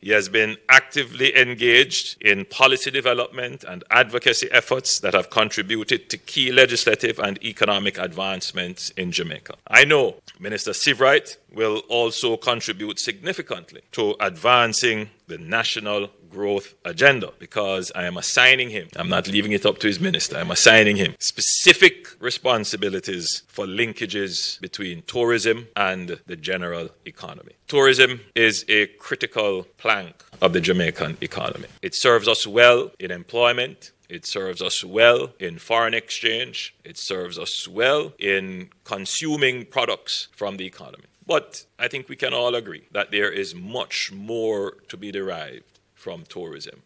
He has been actively engaged in policy development and advocacy efforts that have contributed to key legislative and economic advancements in Jamaica. I know Minister Seabright will also contribute significantly to advancing the national growth agenda, because I am assigning him, I'm not leaving it up to his minister, I'm assigning him specific responsibilities for linkages between tourism and the general economy. Tourism is a critical plank of the Jamaican economy. It serves us well in employment. It serves us well in foreign exchange. It serves us well in consuming products from the economy. But I think we can all agree that there is much more to be derived from tourism.